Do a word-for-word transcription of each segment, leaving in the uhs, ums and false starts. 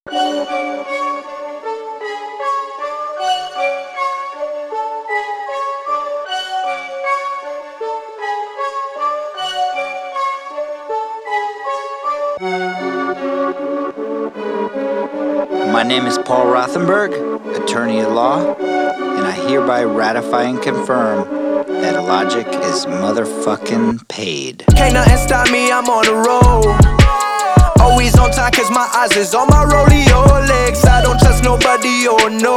My name is Paul Rothenberg, attorney at law, and I hereby ratify and confirm that Logic is motherfucking paid. Can't nothing stop me, I'm on the road. Always on time cause my eyes is on my rodeo legs. I don't trust nobody, oh no.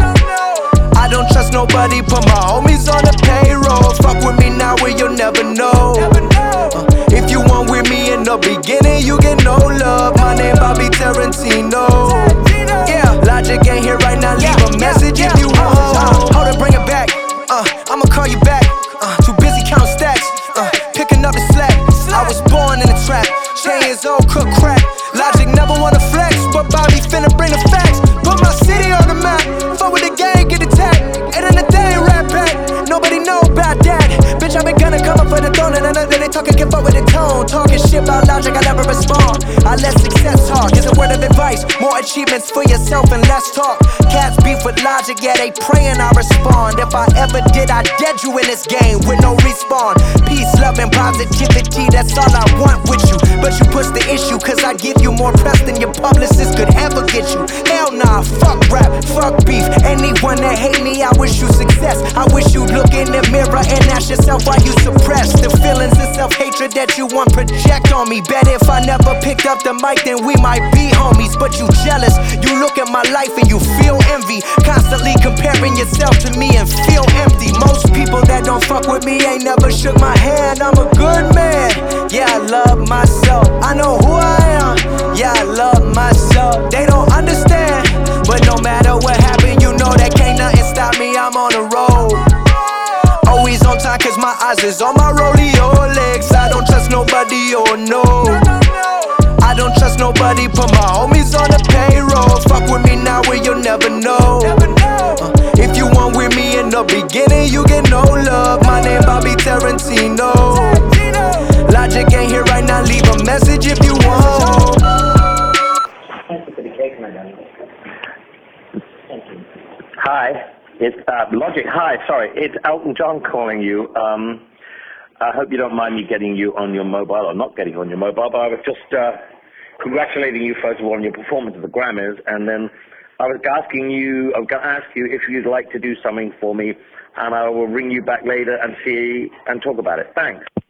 I don't trust nobody, put my homies on the payroll. Fuck with me now where you'll never know. uh, If you weren't with me in the beginning, you get no love. My name Bobby Tarantino. Yeah, Logic ain't here right now, leave a message if you want. Hold it, bring it back, uh, I'ma call you back. uh, Too busy counting stacks, uh, picking up the slack. I was born in the trap, ten years old, cook crack. Logic never wanna flex, but Bobby finna bring the facts. Put my city on the map, fuck with the gang, get attacked. And then the day rap back, nobody know about that. Bitch, I been gonna come up for the throne, and another they talking, can fuck with the tone. Talking shit about Logic, I never respond. I let success talk, it's a word of advice. More achievements for yourself and less talk. Cats beef with Logic, yeah, they prayin' I respond. If I ever did, I dead you in this game with no respawn. Peace, love, and positivity, that's all I want with you. But you push the issue, cause I give you more press than your publicist could ever get you. Hell nah, fuck rap, fuck beef. Anyone that hate me, I wish you success. I wish you'd look in the mirror and ask yourself why you suppress the feelings of self-hatred that you want project on me. Bet if I never picked up the mic, then we might be homies. But you jealous, you look at my life and you feel envy. Constantly comparing yourself to me and feel empty. Most people that don't fuck with me ain't never shook my hand. I'm a good man, yeah, I love myself. I know who I am, yeah, I love myself. They don't understand, but no matter what happened, you know that can't nothing stop me, I'm on the road. Always on time cause my eyes is on my rodeo legs. I don't trust nobody, oh no. I don't trust nobody, put my homies on the payroll. Fuck with me now where you'll never know. uh, If you weren't with me in the beginning, you get no love. My name Bobby Tarantino. Logic ain't here right now, leave a message if you want. Thank you for the cake, madam. Thank you. Hi, it's uh, Logic. Hi, sorry, it's Elton John calling you. Um, I hope you don't mind me getting you on your mobile, or not getting you on your mobile, but I was just uh, congratulating you, first of all, on your performance at the Grammys, and then I was asking you, I was going to ask you if you'd like to do something for me, and I will ring you back later and see, and talk about it. Thanks.